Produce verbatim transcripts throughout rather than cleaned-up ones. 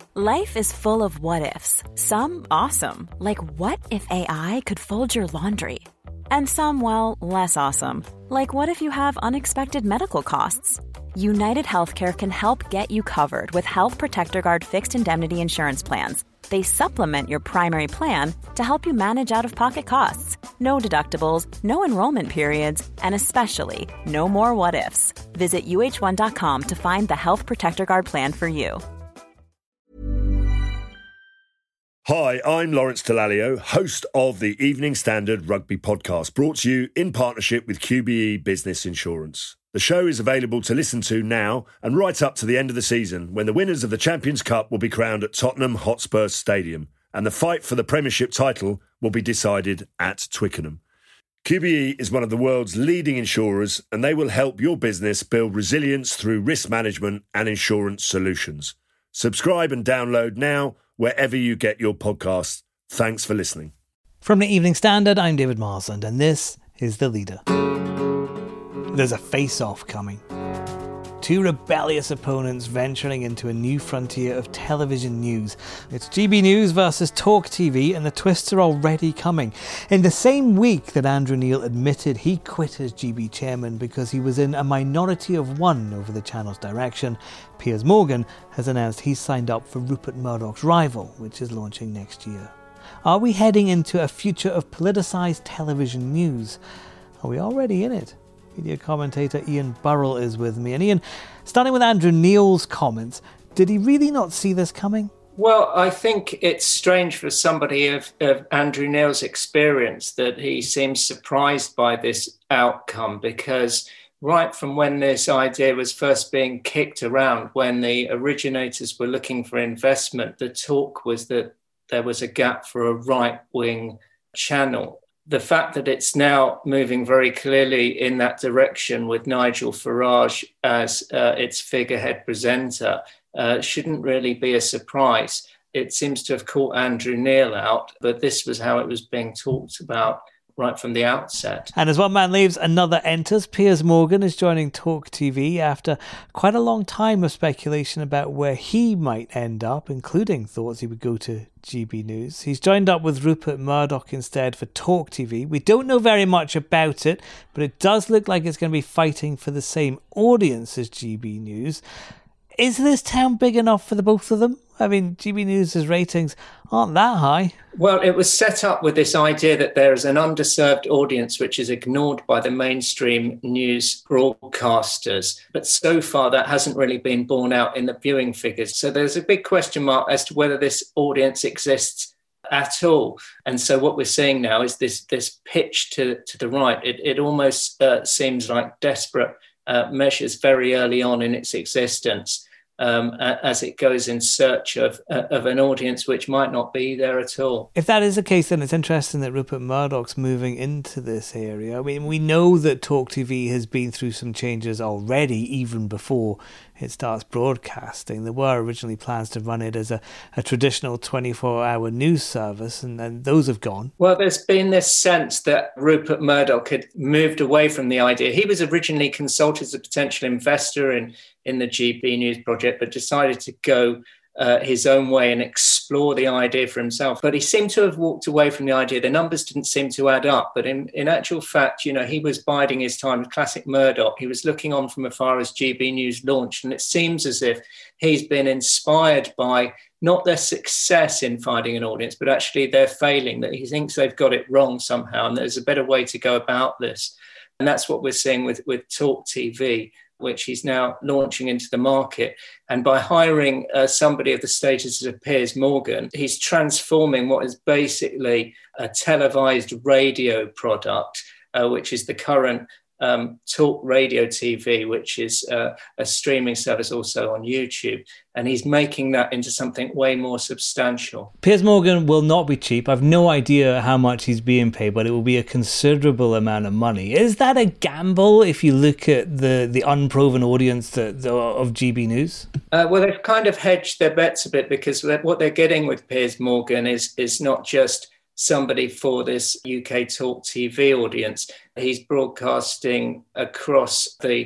Life is full of what-ifs. Some awesome, like what if A I could fold your laundry? And some, well, less awesome, like what if you have unexpected medical costs? United Healthcare can help get you covered with Health Protector Guard fixed indemnity insurance plans. They supplement your primary plan to help you manage out-of-pocket costs. No deductibles, no enrollment periods, and especially no more what-ifs. Visit U H one dot com to find the Health Protector Guard plan for you. Hi, I'm Lawrence Dallaglio, host of the Evening Standard Rugby Podcast, brought to you in partnership with Q B E Business Insurance. The show is available to listen to now and right up to the end of the season, when the winners of the Champions Cup will be crowned at Tottenham Hotspur Stadium, and the fight for the Premiership title will be decided at Twickenham. Q B E is one of the world's leading insurers, and they will help your business build resilience through risk management and insurance solutions. Subscribe and download now wherever you get your podcasts. Thanks for listening. From the Evening Standard, I'm David Marsland, and this is The Leader. There's a face-off coming. Two rebellious opponents venturing into a new frontier of television news. It's G B News versus Talk T V, and the twists are already coming. In the same week that Andrew Neil admitted he quit as G B chairman because he was in a minority of one over the channel's direction, Piers Morgan has announced he's signed up for Rupert Murdoch's Rival, which is launching next year. Are we heading into a future of politicised television news? Are we already in it? Media commentator Ian Burrell is with me. And Ian, starting with Andrew Neil's comments, did he really not see this coming? Well, I think it's strange for somebody of, of Andrew Neil's experience that he seems surprised by this outcome, because right from when this idea was first being kicked around, when the originators were looking for investment, the talk was that there was a gap for a right-wing channel. The fact that it's now moving very clearly in that direction with Nigel Farage as uh, its figurehead presenter uh, shouldn't really be a surprise. It seems to have caught Andrew Neil out, but this was how it was being talked about right from the outset. And as one man leaves, another enters. Piers Morgan is joining Talk T V after quite a long time of speculation about where he might end up, including thoughts he would go to G B News. He's joined up with Rupert Murdoch instead for Talk T V. We don't know very much about it, but it does look like it's going to be fighting for the same audience as G B News. Is this town big enough for the both of them? I mean, G B News' ratings aren't that high. Well, it was set up with this idea that there is an underserved audience which is ignored by the mainstream news broadcasters. But so far, that hasn't really been borne out in the viewing figures. So there's a big question mark as to whether this audience exists at all. And so what we're seeing now is this this pitch to, to the right. It, it almost uh, seems like desperate uh, measures very early on in its existence. Um, as it goes in search of uh, of an audience which might not be there at all. If that is the case, then it's interesting that Rupert Murdoch's moving into this area. I mean, we know that Talk T V has been through some changes already, even before it starts broadcasting. There were originally plans to run it as a, a traditional twenty-four hour news service, and then those have gone. Well, there's been this sense that Rupert Murdoch had moved away from the idea. He was originally consulted as a potential investor in, in the G B News project, but decided to go uh, his own way and explore the idea for himself. But he seemed to have walked away from the idea. The numbers didn't seem to add up. But in, in actual fact, you know, he was biding his time, classic Murdoch. He was looking on from afar as G B News launched. And it seems as if he's been inspired by not their success in finding an audience, but actually their failing, that he thinks they've got it wrong somehow. And there's a better way to go about this. And that's what we're seeing with, with Talk T V, which he's now launching into the market. And by hiring uh, somebody of the status of Piers Morgan, he's transforming what is basically a televised radio product, uh, which is the current um, Talk Radio T V, which is uh, a streaming service also on YouTube. And he's making that into something way more substantial. Piers Morgan will not be cheap. I've no idea how much he's being paid, but it will be a considerable amount of money. Is that a gamble if you look at the, the unproven audience that, the, of G B News? Uh, well, they've kind of hedged their bets a bit, because what they're getting with Piers Morgan is, is not just somebody for this U K Talk T V audience. He's broadcasting across the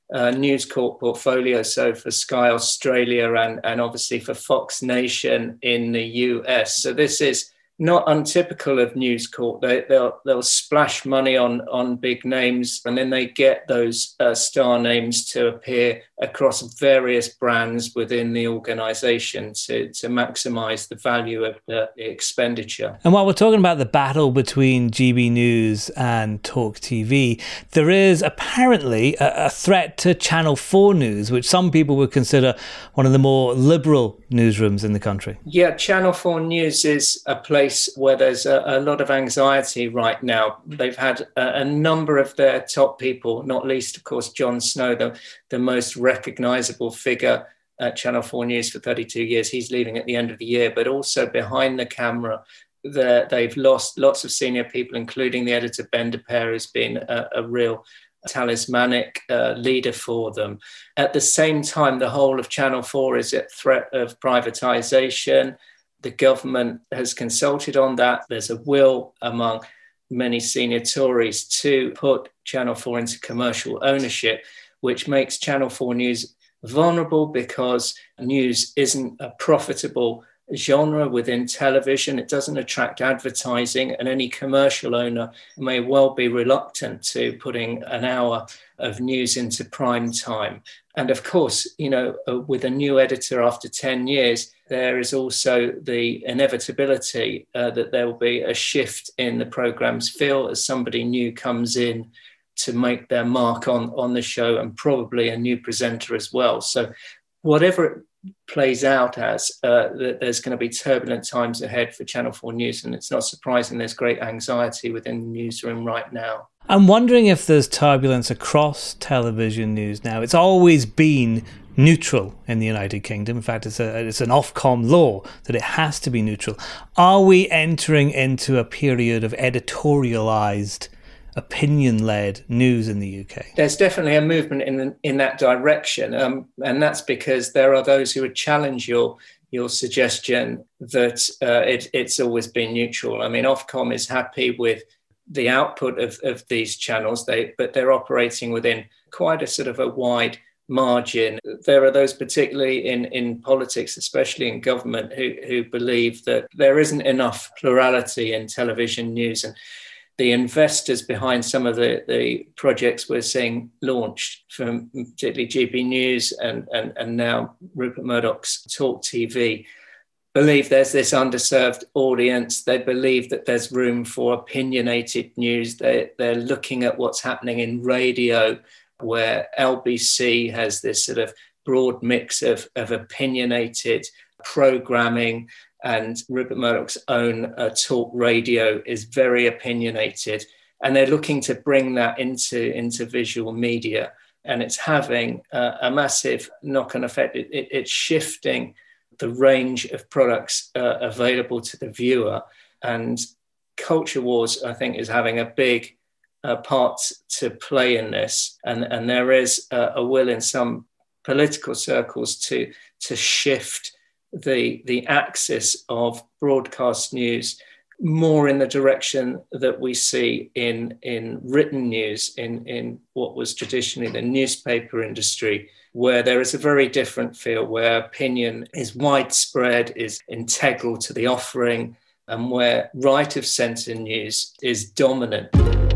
uh, News Corp portfolio, so for Sky Australia and, and obviously for Fox Nation in the U S. So this is not untypical of News Corp. They, they'll, they'll splash money on, on big names, and then they get those uh, star names to appear across various brands within the organisation to, to maximise the value of the expenditure. And while we're talking about the battle between G B News and Talk T V, there is apparently a, a threat to Channel four News, which some people would consider one of the more liberal newsrooms in the country. Yeah, Channel four News is a place where there's a, a lot of anxiety right now. They've had a, a number of their top people, not least, of course, Jon Snow, the, the most recognisable figure at Channel four News for thirty-two years. He's leaving at the end of the year, but also behind the camera, the, they've lost lots of senior people, including the editor, Ben de Pere, who's been a, a real talismanic uh, leader for them. At the same time, the whole of Channel four is at threat of privatisation. The government has consulted on that. There's a will among many senior Tories to put Channel four into commercial ownership, which makes Channel four News vulnerable because news isn't a profitable genre within television. It doesn't attract advertising, and any commercial owner may well be reluctant to putting an hour of news into prime time. And of course, you know, with a new editor after ten years, there is also the inevitability uh, that there will be a shift in the programme's feel as somebody new comes in to make their mark on, on the show, and probably a new presenter as well. So whatever it plays out as, uh, there's going to be turbulent times ahead for Channel four News, and it's not surprising there's great anxiety within the newsroom right now. I'm wondering if there's turbulence across television news now. It's always been neutral in the United Kingdom. In fact, it's a it's an Ofcom law that it has to be neutral. Are we entering into a period of editorialised, opinion-led news in the U K? There's definitely a movement in in that direction, um, and that's because there are those who would challenge your your suggestion that uh, it, it's always been neutral. I mean, Ofcom is happy with the output of, of these channels, they but they're operating within quite a sort of a wide margin. There are those, particularly in, in politics, especially in government, who, who believe that there isn't enough plurality in television news. And the investors behind some of the, the projects we're seeing launched, from particularly G B News and, and, and now Rupert Murdoch's Talk T V, believe there's this underserved audience. They believe that there's room for opinionated news. They, they're looking at what's happening in radio, where L B C has this sort of broad mix of, of opinionated programming, and Rupert Murdoch's own uh, talk radio is very opinionated. And they're looking to bring that into, into visual media. And it's having uh, a massive knock-on effect. It, it, it's shifting the range of products uh, available to the viewer. And Culture Wars, I think, is having a big uh, part to play in this. And, and there is uh, a will in some political circles to, to shift the, the axis of broadcast news more in the direction that we see in, in written news, in, in what was traditionally the newspaper industry, where there is a very different feel, where opinion is widespread, is integral to the offering, and where right of centre news is dominant.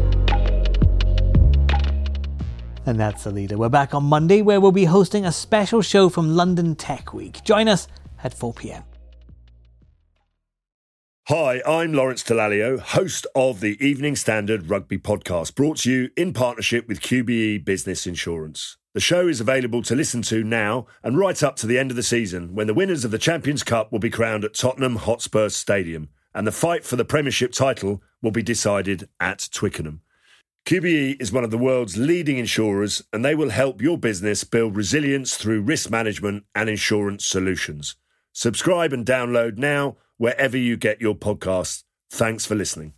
And that's The Leader. We're back on Monday, where we'll be hosting a special show from London Tech Week. Join us at four p.m. Hi, I'm Lawrence Dallaglio, host of the Evening Standard Rugby Podcast, brought to you in partnership with Q B E Business Insurance. The show is available to listen to now and right up to the end of the season, when the winners of the Champions Cup will be crowned at Tottenham Hotspur Stadium, and the fight for the Premiership title will be decided at Twickenham. Q B E is one of the world's leading insurers, and they will help your business build resilience through risk management and insurance solutions. Subscribe and download now wherever you get your podcasts. Thanks for listening.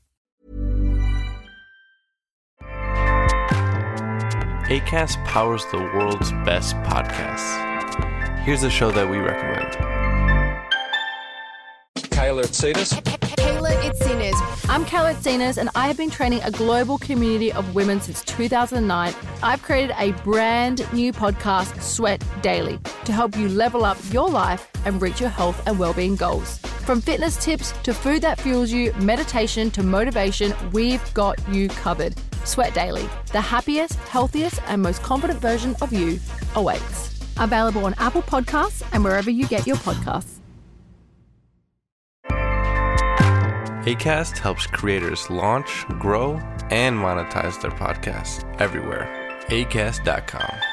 Acast powers the world's best podcasts. Here's a show that we recommend. Kayla Tsitas. Kayla It's Sinners. I'm Kayla Sinners, and I have been training a global community of women since two thousand nine. I've created a brand new podcast, Sweat Daily, to help you level up your life and reach your health and wellbeing goals. From fitness tips to food that fuels you, meditation to motivation, we've got you covered. Sweat Daily, the happiest, healthiest, and most confident version of you awaits. Available on Apple Podcasts and wherever you get your podcasts. Acast helps creators launch, grow, and monetize their podcasts everywhere. acast dot com.